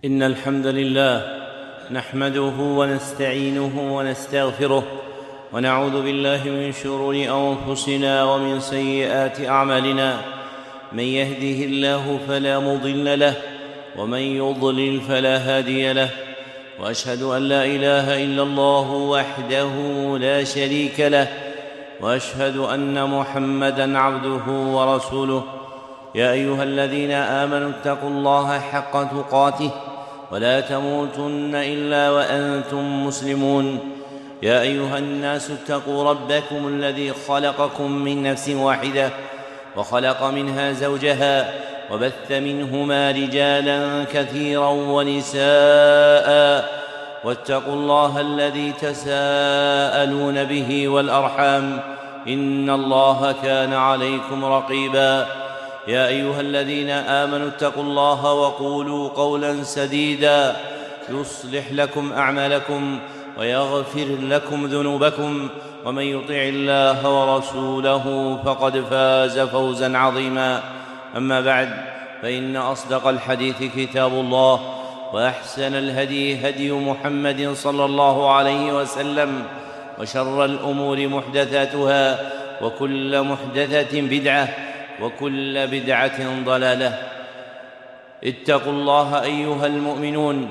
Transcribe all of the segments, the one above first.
إن الحمد لله نحمده ونستعينه ونستغفره ونعوذ بالله من شرور أنفسنا ومن سيئات أعمالنا. من يهده الله فلا مضل له ومن يضلل فلا هادي له، وأشهد أن لا إله إلا الله وحده لا شريك له، وأشهد أن محمدًا عبده ورسوله. يا أيها الذين آمنوا اتقوا الله حق تقاته ولا تموتن إلا وأنتم مسلمون. يا أيها الناس اتقوا ربكم الذي خلقكم من نفس واحدة وخلق منها زوجها وبث منهما رجالا كثيرا ونساء، واتقوا الله الذي تساءلون به والأرحام، إن الله كان عليكم رقيبا. يا أيها الذين آمنوا اتقوا الله وقولوا قولا سديدا يصلح لكم أعمالكم ويغفر لكم ذنوبكم، ومن يطع الله ورسوله فقد فاز فوزا عظيما. أما بعد، فإن أصدق الحديث كتاب الله، وأحسن الهدي هدي محمد صلى الله عليه وسلم، وشر الأمور محدثاتها، وكل محدثة بدعة، وكل بدعة ضلالة. اتقوا الله أيها المؤمنون،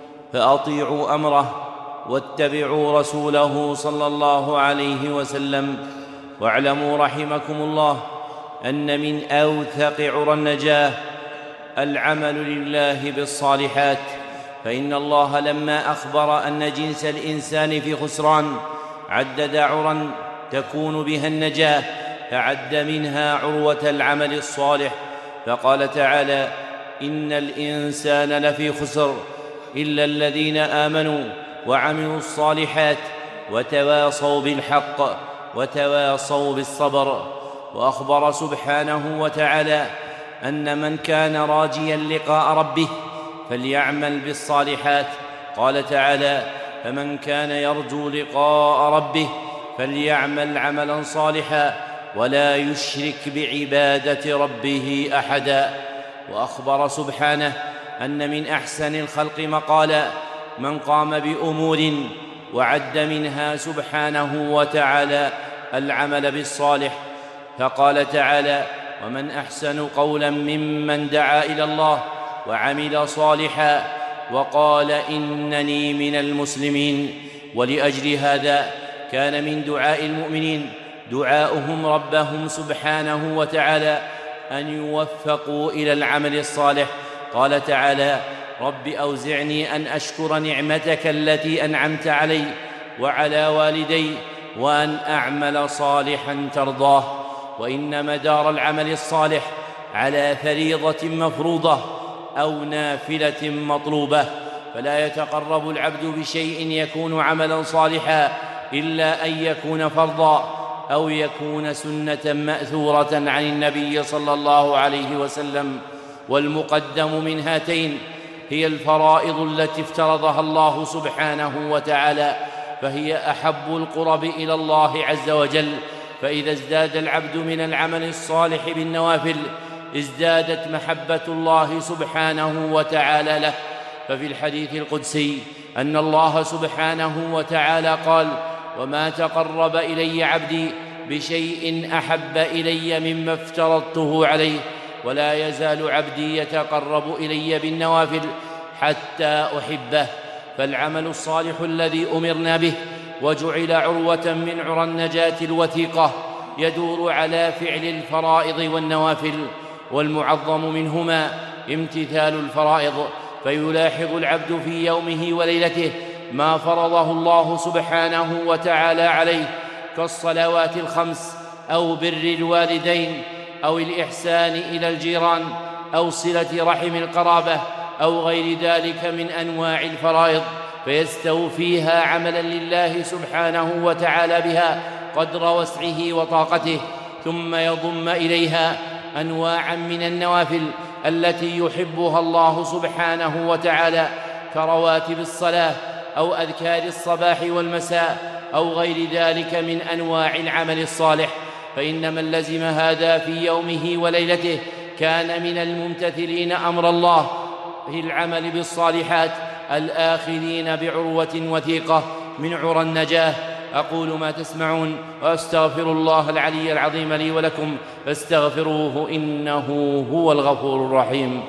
فأطيعوا أمره واتبعوا رسوله صلى الله عليه وسلم. واعلموا رحمكم الله أن من أوثق عرى النجاة العمل لله بالصالحات، فإن الله لما أخبر أن جنس الإنسان في خسران عدد عرى تكون بها النجاة، فعد منها عروة العمل الصالح، فقال تعالى: إن الإنسان لفي خسر إلا الذين آمنوا وعملوا الصالحات وتواصوا بالحق وتواصوا بالصبر. وأخبر سبحانه وتعالى أن من كان راجيا لقاء ربه فليعمل بالصالحات. قال تعالى: فمن كان يرجو لقاء ربه فليعمل عملا صالحا ولا يشرك بعبادة ربه أحدا. وأخبر سبحانه أن من أحسن الخلق مقالا من قام بأمور وعد منها سبحانه وتعالى العمل بالصالح، فقال تعالى: ومن أحسن قولا ممن دعا إلى الله وعمل صالحا وقال إنني من المسلمين. ولأجل هذا كان من دعاء المؤمنين دعاؤهم ربهم سبحانه وتعالى أن يوفقوا إلى العمل الصالح. قال تعالى: رب أوزعني أن أشكر نعمتك التي أنعمت علي وعلى والدي وأن أعمل صالحا ترضاه. وإن مدار العمل الصالح على فريضة مفروضة أو نافلة مطلوبة، فلا يتقرب العبد بشيء يكون عملا صالحا إلا أن يكون فرضا أو يكون سنة مأثورة عن النبي صلى الله عليه وسلم. والمقدم من هاتين هي الفرائض التي افترضها الله سبحانه وتعالى، فهي أحب القرب إلى الله عز وجل. فإذا ازداد العبد من العمل الصالح بالنوافل ازدادت محبة الله سبحانه وتعالى له. ففي الحديث القدسي أن الله سبحانه وتعالى قال: وما تقرب إلي عبدي بشيء أحب إلي مما افترضته عليه، ولا يزال عبدي يتقرب إلي بالنوافل حتى أحبه. فالعمل الصالح الذي أمرنا به وجعل عروة من عرى النجاة الوثيقة يدور على فعل الفرائض والنوافل، والمعظم منهما امتثال الفرائض، فيلاحظ العبد في يومه وليلته ما فرضه الله سبحانه وتعالى عليه كالصلوات الخمس أو بر الوالدين أو الإحسان إلى الجيران أو صلة رحم القرابة أو غير ذلك من أنواع الفرائض، فيستوفيها عملا لله سبحانه وتعالى بها قدر وسعه وطاقته، ثم يضم إليها أنواعا من النوافل التي يحبها الله سبحانه وتعالى كرواتب الصلاة أو أذكار الصباح والمساء أو غير ذلك من أنواع العمل الصالح. فإن من لزم هذا في يومه وليلته كان من الممتثلين أمر الله العمل بالصالحات الآخذين بعروة وثيقة من عرى النجاة. أقول ما تسمعون وأستغفر الله العلي العظيم لي ولكم فاستغفروه إنه هو الغفور الرحيم.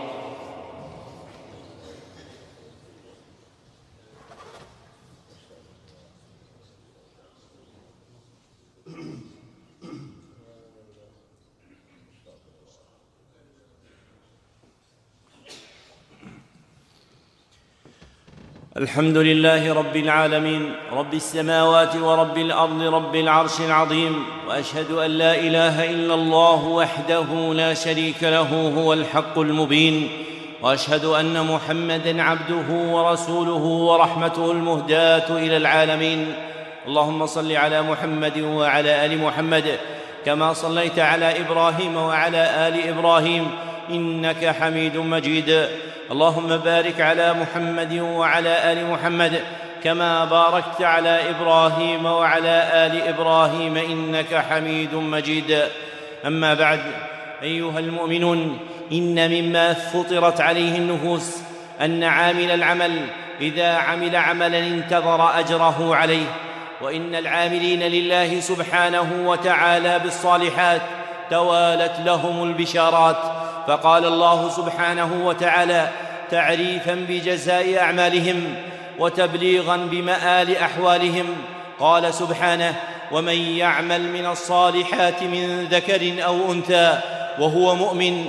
الحمد لله رب العالمين، رب السماوات ورب الأرض، رب العرش العظيم، وأشهد أن لا إله إلا الله وحده لا شريك له هو الحق المبين، وأشهد أن محمدًا عبده ورسوله ورحمته المهداة إلى العالمين. اللهم صل على محمد وعلى آل محمد كما صليت على إبراهيم وعلى آل إبراهيم إنك حميد مجيد. اللهم بارك على محمد وعلى آل محمد كما باركت على إبراهيم وعلى آل إبراهيم إنك حميد مجيد. أما بعد، أيها المؤمنون، إن مما فطرت عليه النفوس أن عامل العمل إذا عمل عملا انتظر أجره عليه، وإن العاملين لله سبحانه وتعالى بالصالحات توالت لهم البشارات. فقال الله سبحانه وتعالى تعريفاً بجزاء أعمالهم وتبليغاً بمآل أحوالهم، قال سبحانه: ومن يعمل من الصالحات من ذكر أو أنثى وهو مؤمن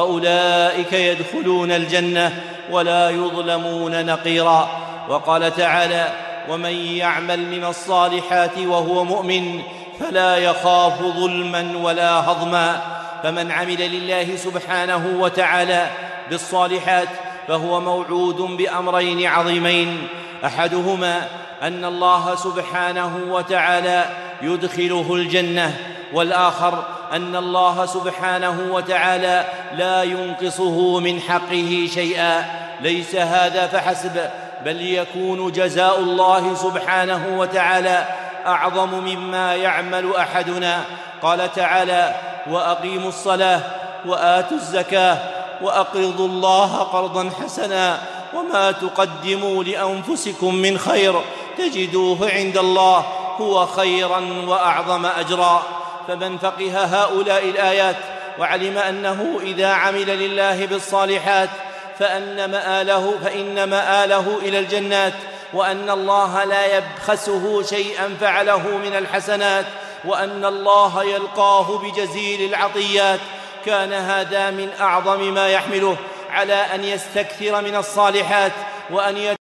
فأولئك يدخلون الجنة ولا يظلمون نقيراً. وقال تعالى: ومن يعمل من الصالحات وهو مؤمن فلا يخاف ظلماً ولا هضماً. فمن عمل لله سبحانه وتعالى بالصالحات فهو موعود بأمرين عظيمين: أحدهما أن الله سبحانه وتعالى يدخله الجنة، والآخر أن الله سبحانه وتعالى لا ينقصه من حقه شيئا. ليس هذا فحسب، بل يكون جزاء الله سبحانه وتعالى أعظم مما يعمل أحدنا. قال تعالى: وأقيموا الصلاة وآتوا الزكاة وأقرضوا الله قرضا حسنا وما تقدموا لأنفسكم من خير تجدوه عند الله هو خيرا وأعظم أجرا. فمن فقه هؤلاء الآيات وعلم أنه إذا عمل لله بالصالحات فإن مآله إلى الجنات، وأن الله لا يبخسه شيئا فعله من الحسنات، وأن الله يلقاه بجزيل العطيات، كان هذا من أعظم ما يحمله على أن يستكثر من الصالحات وأن